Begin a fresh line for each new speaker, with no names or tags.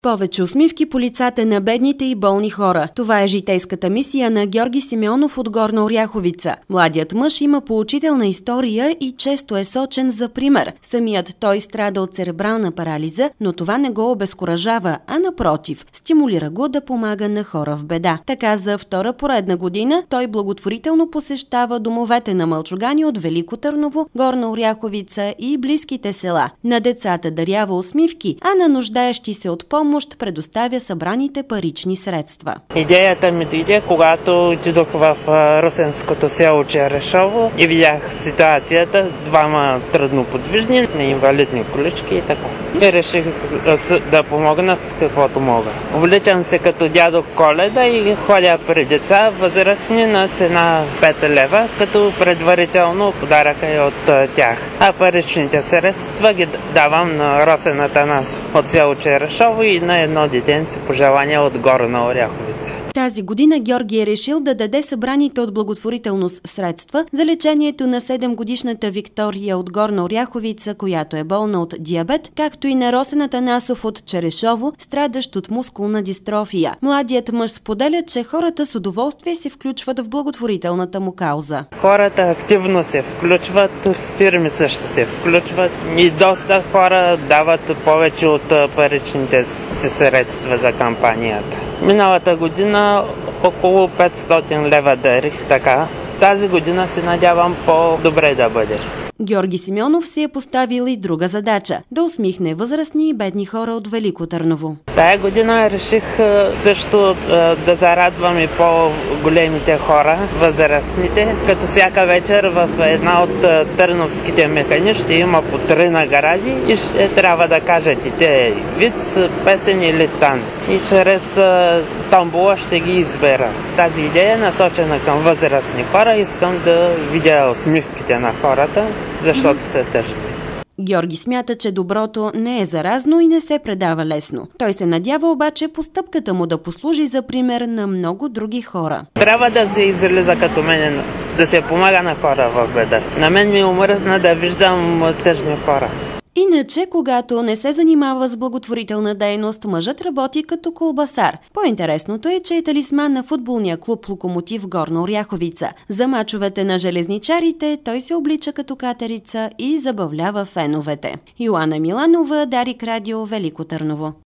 Повече усмивки по лицата на бедните и болни хора. Това е житейската мисия на Георги Симеонов от Горна Оряховица. Младият мъж има поучителна история и често е сочен за пример. Самият той страда от церебрална парализа, но това не го обезкуражава, а напротив, стимулира го да помага на хора в беда. Така за втора поредна година той благотворително посещава домовете на мълчугани от Велико Търново, Горна Оряховица и близките села. На децата дарява усмивки, а на нуждаещи се от помощ предоставя събраните парични средства.
Идеята ми дойде, когато отидох в русенското село Черешово и видях ситуацията, двама трудноподвижни, на инвалидни колички и така. И реших да помогна с каквото мога. Обличам се като дядо Коледа и ходя при деца възрастни на цена 5 лева, като предварително подаръка и от тях. А паричните средства ги давам на Росен Атанасов от село Черешово и на едно детенце по желание от Горна Оряховица.
Тази година Георги е решил да даде събраните от благотворителност средства за лечението на 7-годишната Виктория от Горна Оряховица, която е болна от диабет, както и на Росен Атанасов от Черешово, страдащ от мускулна дистрофия. Младият мъж споделя, че хората с удоволствие се включват в благотворителната му кауза.
Хората активно се включват, фирми също се включват и доста хора дават повече от паричните си средства за кампанията. Миналата година около 500 лева дарих, така. Тази година се надявам по-добре да бъде.
Георги Симеонов си е поставил и друга задача – да усмихне възрастни и бедни хора от Велико Търново.
Тая година реших също да зарадвам и по-големите хора, възрастните, като всяка вечер в една от търновските механи ще има по 3 награди и ще трябва да кажат и те виц, песен или танц. И чрез томбола ще ги избера. Тази идея е насочена към възрастни хора. Искам да видя усмивките на хората, защото са тъжни.
Георги смята, че доброто не е заразно и не се предава лесно. Той се надява обаче постъпката му да послужи за пример на много други хора.
Трябва да се излиза като мен, да се помага на хора в беда. На мен ми е омръзна да виждам тъжни хора.
Иначе, когато не се занимава с благотворителна дейност, мъжът работи като колбасар. По-интересното е, че е талисман на футболния клуб Локомотив Горна Оряховица. За мачовете на железничарите той се облича като катерица и забавлява феновете. Йоана Миланова, Дарик Радио, Велико Търново.